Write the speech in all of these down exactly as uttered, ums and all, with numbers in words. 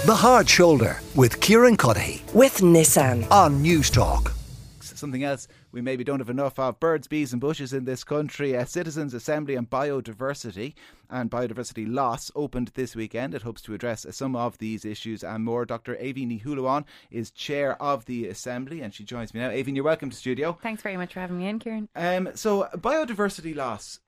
The Hard Shoulder with Kieran Cuddihy with Nissan on News Talk. Something else we maybe don't have enough of: birds, bees and bushes in this country. A Citizens Assembly on Biodiversity and Biodiversity Loss opened this weekend. It hopes to address some of these issues and more. Doctor Aoibhinn Ní Shúilleabháin is chair of the Assembly and she joins me now. Aoibhinn, you're welcome to studio. Thanks very much for having me in, Kieran. Um, so, biodiversity loss.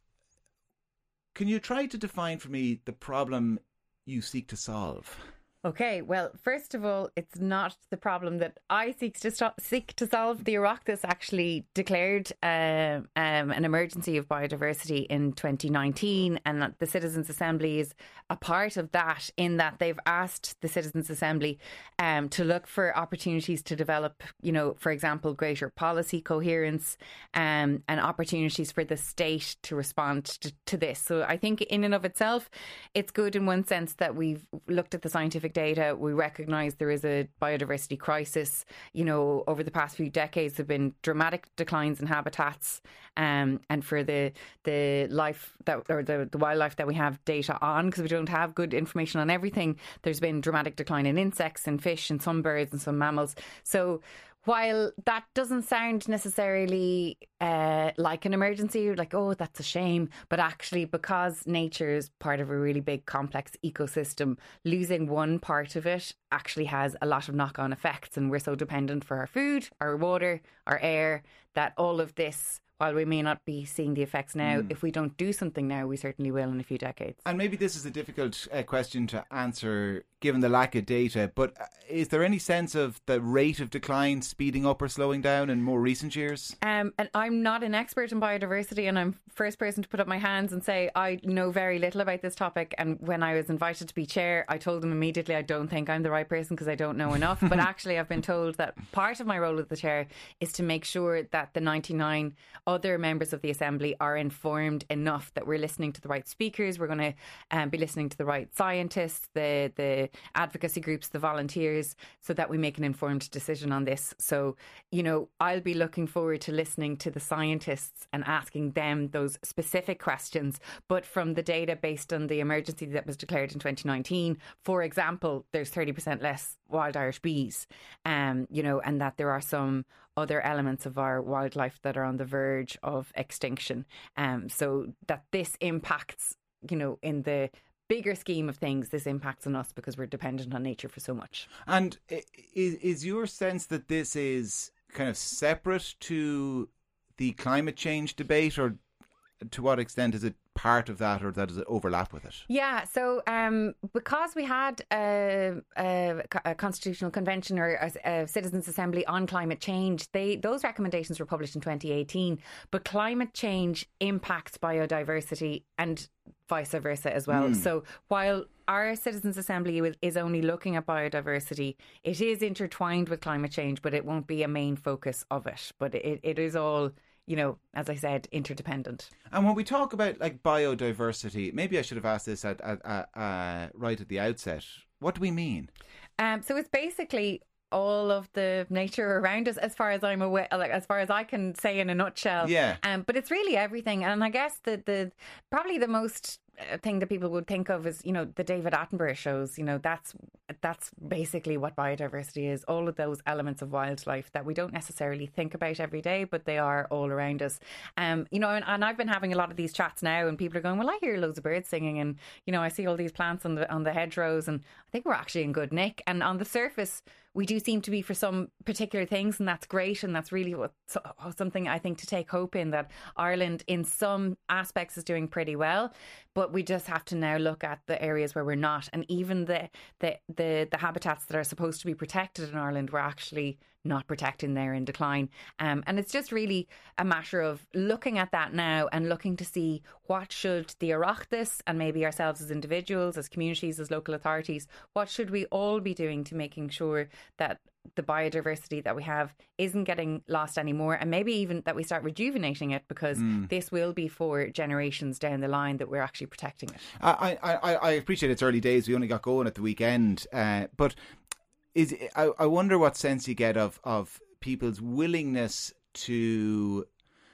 Can you try to define for me the problem you seek to solve? Okay, well, first of all, it's not the problem that I seek to stop, seek to solve. The Oireachtas actually declared um, um, an emergency of biodiversity in twenty nineteen, and the Citizens Assembly is a part of that, in that they've asked the Citizens Assembly um, to look for opportunities to develop, you know, for example, greater policy coherence um, and opportunities for the state to respond to, to this. So I think in and of itself, it's good in one sense that we've looked at the scientific data. We recognise there is a biodiversity crisis. You know, over the past few decades there have been dramatic declines in habitats, um, and for the the life that or the, the wildlife that we have data on, because we don't have good information on everything, there's been dramatic decline in insects and fish and some birds and some mammals. So while that doesn't sound necessarily uh, like an emergency, like, oh, that's a shame, but actually because nature is part of a really big complex ecosystem, losing one part of it actually has a lot of knock-on effects, and we're so dependent for our food, our water, our air, that all of this, while we may not be seeing the effects now, mm. if we don't do something now, we certainly will in a few decades. And maybe this is a difficult uh, question to answer given the lack of data, but is there any sense of the rate of decline speeding up or slowing down in more recent years? Um, and I'm not an expert in biodiversity, and I'm the first person to put up my hands and say I know very little about this topic. And when I was invited to be chair, I told them immediately I don't think I'm the right person because I don't know enough. But actually I've been told that part of my role as the chair is to make sure that the ninety-nine other members of the Assembly are informed enough, that we're listening to the right speakers, we're going to um, be listening to the right scientists, the the advocacy groups, the volunteers, so that we make an informed decision on this. So, you know, I'll be looking forward to listening to the scientists and asking them those specific questions. But from the data based on the emergency that was declared in twenty nineteen, for example, there's thirty percent less wild Irish bees, um, you know, and that there are some other elements of our wildlife that are on the verge of extinction. Um, so that this impacts, you know, in the bigger scheme of things, this impacts on us because we're dependent on nature for so much. And is, is your sense that this is kind of separate to the climate change debate, or to what extent is it part of that, or that does it overlap with it? Yeah, so um, because we had a, a, a constitutional convention or a, a citizens' assembly on climate change, they those recommendations were published in twenty eighteen, but climate change impacts biodiversity and vice versa as well. Mm. So while our citizens' assembly is only looking at biodiversity, it is intertwined with climate change, but it won't be a main focus of it. But it, it is all, you know, as I said, interdependent. And when we talk about like biodiversity, maybe I should have asked this at, at, at uh, right at the outset. What do we mean? Um, so it's basically all of the nature around us, as far as I'm aware, like as far as I can say in a nutshell. Yeah. Um, but it's really everything, and I guess the the probably the most thing that people would think of is, you know, the David Attenborough shows. You know, that's that's basically what biodiversity is. All of those elements of wildlife that we don't necessarily think about every day, but they are all around us. Um, you know, and, and I've been having a lot of these chats now, and people are going, "Well, I hear loads of birds singing, and you know, I see all these plants on the on the hedgerows, and I think we're actually in good nick." And on the surface, we do seem to be for some particular things, and that's great, and that's really what something I think to take hope in, that Ireland in some aspects is doing pretty well, but we just have to now look at the areas where we're not, and even the the the, the habitats that are supposed to be protected in Ireland, we're actually not protecting, they're in decline. Um, and it's just really a matter of looking at that now and looking to see what should the Oireachtas and maybe ourselves as individuals, as communities, as local authorities, what should we all be doing to making sure that the biodiversity that we have isn't getting lost anymore, and maybe even that we start rejuvenating it, because mm. this will be for generations down the line that we're actually protecting it. I, I, I appreciate it's early days. We only got going at the weekend, uh, but is I, I wonder what sense you get of, of people's willingness to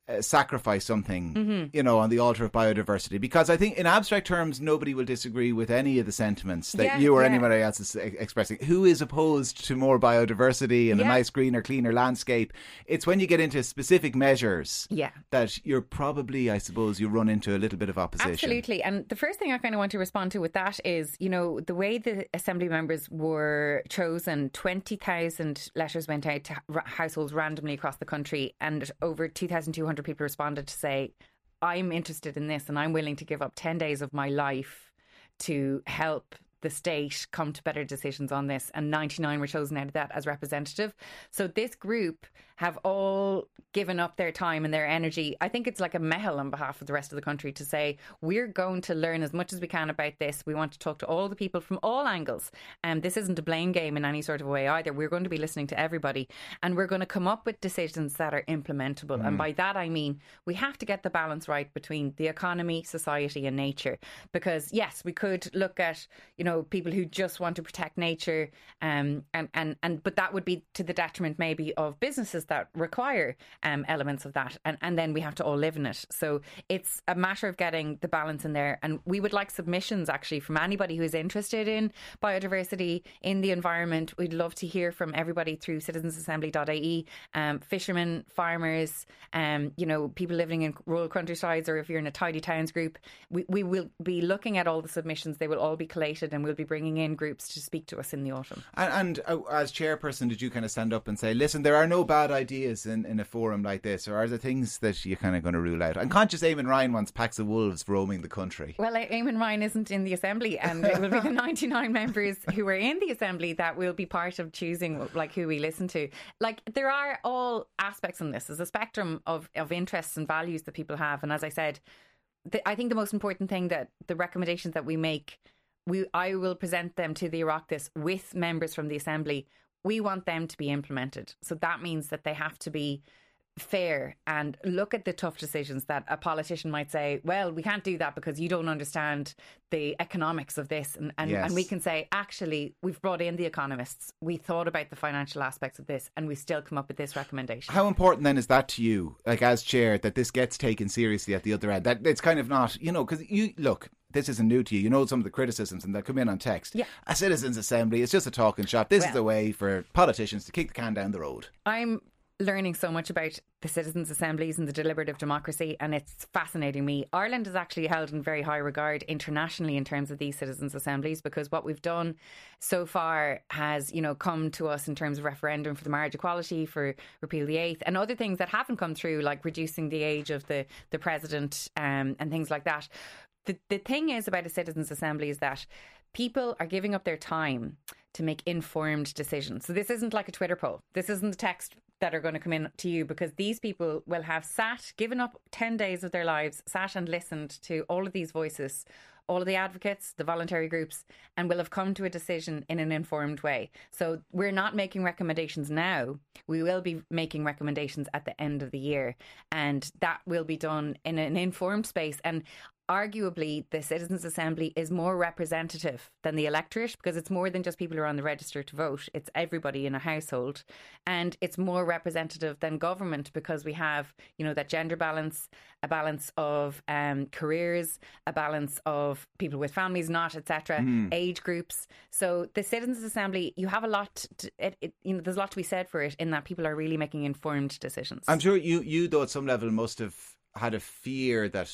uh, sacrifice something, mm-hmm. you know, on the altar of biodiversity? Because I think in abstract terms, nobody will disagree with any of the sentiments that yeah, you or yeah. anybody else is expressing. Who is opposed to more biodiversity and yeah. a nice greener, cleaner landscape? It's when you get into specific measures yeah. that you're probably, I suppose, you run into a little bit of opposition. Absolutely. And the first thing I kind of want to respond to with that is, you know, the way the Assembly members were chosen, twenty thousand letters went out to households randomly across the country, and over two thousand two hundred people responded to say, I'm interested in this and I'm willing to give up ten days of my life to help the state come to better decisions on this, and ninety-nine were chosen out of that as representative. So this group have all given up their time and their energy. I think it's like a mehel on behalf of the rest of the country to say, we're going to learn as much as we can about this. We want to talk to all the people from all angles. And um, this isn't a blame game in any sort of way either. We're going to be listening to everybody, and we're going to come up with decisions that are implementable. Mm. And by that, I mean, we have to get the balance right between the economy, society and nature. Because yes, we could look at, you know, people who just want to protect nature, um, and, and, and but that would be to the detriment maybe of businesses that require um, elements of that, and, and then we have to all live in it. So it's a matter of getting the balance in there, and we would like submissions actually from anybody who is interested in biodiversity, in the environment. We'd love to hear from everybody through citizens assembly dot I E, um, fishermen, farmers, um, you know, people living in rural countrysides, or if you're in a tidy towns group. We, we will be looking at all the submissions. They will all be collated, and we'll be bringing in groups to speak to us in the autumn. And, and uh, as chairperson, did you kind of stand up and say, listen, there are no bad ideas in, in a forum like this, or are there things that you're kind of going to rule out? I'm conscious Eamon Ryan wants packs of wolves roaming the country. Well, Eamon Ryan isn't in the Assembly, and it will be the ninety-nine members who are in the Assembly that will be part of choosing like who we listen to. Like, there are all aspects in this. There's a spectrum of, of interests and values that people have, and as I said, the, I think the most important thing that the recommendations that we make, We, I will present them to the Oireachtas with members from the Assembly. We want them to be implemented. So that means that they have to be fair and look at the tough decisions that a politician might say, well, we can't do that because you don't understand the economics of this. And, and, yes. and we can say, actually, we've brought in the economists. We thought about the financial aspects of this, and we still come up with this recommendation. How important then is that to you, like as chair, that this gets taken seriously at the other end? That it's kind of not, you know, because you look, this isn't new to you. You know some of the criticisms and that come in on text. Yeah. A citizens' assembly, it's just a talking shop. This well, is the way for politicians to kick the can down the road. I'm learning so much about the citizens' assemblies and the deliberative democracy, and it's fascinating me. Ireland is actually held in very high regard internationally in terms of these citizens' assemblies, because what we've done so far has, you know, come to us in terms of referendum for the marriage equality, for repeal the eighth, and other things that haven't come through, like reducing the age of the, the president um, and things like that. The, the thing is about a citizens' assembly is that people are giving up their time to make informed decisions. So this isn't like a Twitter poll. This isn't the text that are going to come in to you, because these people will have sat, given up ten days of their lives, sat and listened to all of these voices, all of the advocates, the voluntary groups, and will have come to a decision in an informed way. So we're not making recommendations now. We will be making recommendations at the end of the year, and that will be done in an informed space. And arguably, the Citizens' Assembly is more representative than the electorate, because it's more than just people who are on the register to vote. It's everybody in a household. And it's more representative than government, because we have, you know, that gender balance, a balance of um, careers, a balance of people with families not, et cetera, mm. age groups. So the Citizens' Assembly, you have a lot, to, it, it, you know, there's a lot to be said for it, in that people are really making informed decisions. I'm sure you, you though, at some level must have had a fear that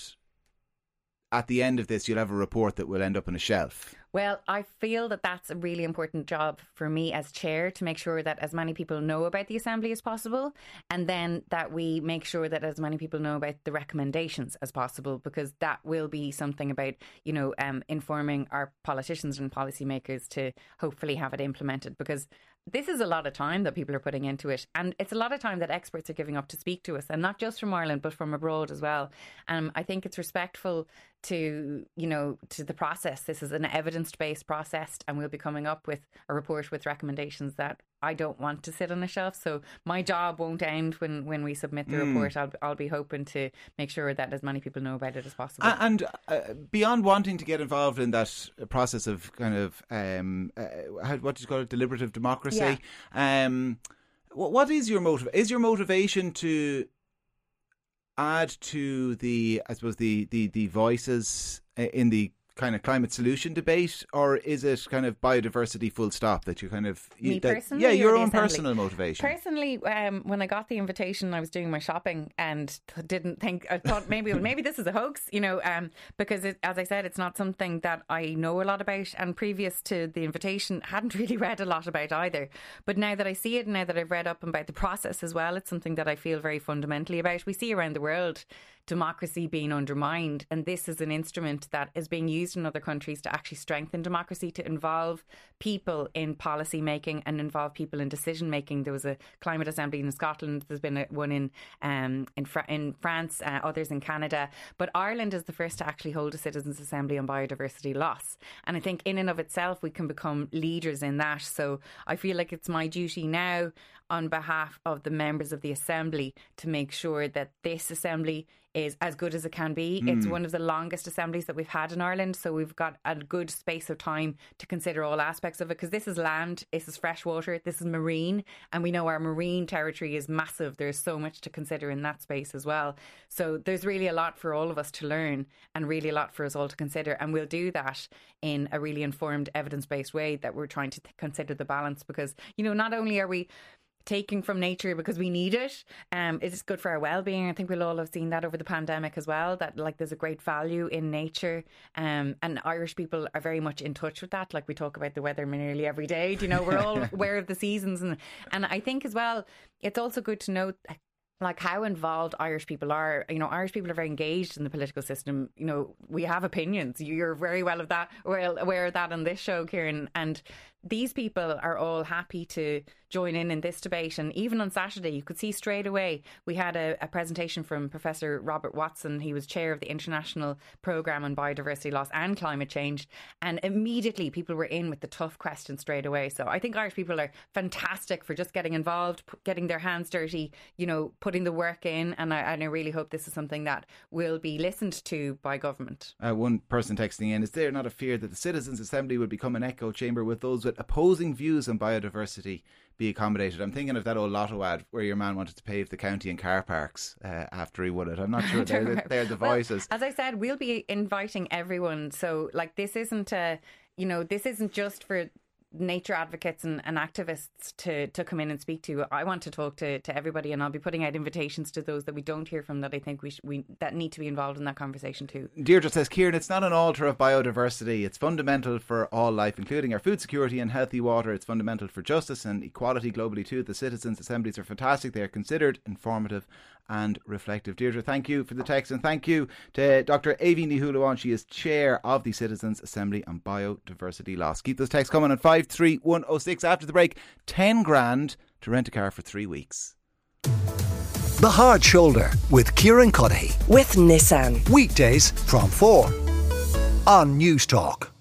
at the end of this, you'll have a report that will end up on a shelf. Well, I feel that that's a really important job for me as chair, to make sure that as many people know about the Assembly as possible, and then that we make sure that as many people know about the recommendations as possible, because that will be something about, you know, um, informing our politicians and policymakers to hopefully have it implemented, because this is a lot of time that people are putting into it, and it's a lot of time that experts are giving up to speak to us, and not just from Ireland but from abroad as well. Um, I think it's respectful to, you know, to the process. This is an evidence-based process, and we'll be coming up with a report with recommendations that I don't want to sit on a shelf. So my job won't end when, when we submit the mm. report. I'll I'll be hoping to make sure that as many people know about it as possible. And uh, beyond wanting to get involved in that process of kind of um, uh, how, what do you call it, deliberative democracy? Yeah. Um, what is your motive? Is your motivation to add to the, I suppose, the, the, the voices in the kind of climate solution debate, or is it kind of biodiversity full stop that you kind of... Me you, that, personally? Yeah, your or the own Assembly? personal motivation. Personally, um, when I got the invitation, I was doing my shopping and didn't think, I thought maybe maybe this is a hoax, you know, um, because it, as I said, it's not something that I know a lot about, and previous to the invitation, hadn't really read a lot about either. But now that I see it, now that I've read up about the process as well, it's something that I feel very fundamentally about. We see around the world democracy being undermined, and this is an instrument that is being used in other countries to actually strengthen democracy, to involve people in policy making and involve people in decision making. There was a climate assembly in Scotland, there's been a, one in um, in, Fra- in France, uh, others in Canada, but Ireland is the first to actually hold a citizens' assembly on biodiversity loss, and I think in and of itself we can become leaders in that. So I feel like it's my duty now on behalf of the members of the assembly to make sure that this assembly is as good as it can be. Mm. It's one of the longest assemblies that we've had in Ireland, so we've got a good space of time to consider all aspects of it, because this is land, this is fresh water, this is marine, and we know our marine territory is massive. There's so much to consider in that space as well. So there's really a lot for all of us to learn, and really a lot for us all to consider, and we'll do that in a really informed, evidence-based way, that we're trying to th- consider the balance, because, you know, not only are we taking from nature because we need it, um, it's good for our well-being. I think we'll all have seen that over the pandemic as well, that like there's a great value in nature, um, and Irish people are very much in touch with that. Like we talk about the weather nearly every day, do you know, we're all aware of the seasons, and, and I think as well it's also good to note like how involved Irish people are. You know, Irish people are very engaged in the political system. You know, we have opinions. You're very well of that, well aware of that on this show, Kieran. And these people are all happy to join in in this debate. And even on Saturday, you could see straight away, we had a, a presentation from Professor Robert Watson. He was chair of the International Programme on Biodiversity Loss and Climate Change. And immediately people were in with the tough questions straight away. So I think Irish people are fantastic for just getting involved, getting their hands dirty, you know, putting the work in. And I, and I really hope this is something that will be listened to by government. Uh, one person texting in, is there not a fear that the Citizens' Assembly will become an echo chamber with those with opposing views on biodiversity be accommodated? I'm thinking of that old Lotto ad where your man wanted to pave the county and car parks uh, after he won it. I'm not sure they're the, they're the voices. Well, as I said, we'll be inviting everyone. So like this isn't a, you know, this isn't just for nature advocates and, and activists to, to come in and speak to. I want to talk to, to everybody, and I'll be putting out invitations to those that we don't hear from that I think we, sh- we that need to be involved in that conversation too. Deirdre says, Kieran, it's not an altar of biodiversity. It's fundamental for all life, including our food security and healthy water. It's fundamental for justice and equality globally too. The citizens' assemblies are fantastic. They are considered, informative and reflective. Deirdre, thank you for the text, and thank you to Doctor Avi Nihulawan. She is chair of the Citizens' Assembly on Biodiversity Loss. Keep those texts coming on five three one oh six. After the break, ten grand to rent a car for three weeks. The Hard Shoulder with Kieran Cuddihy. With Nissan. Weekdays from four on News Talk.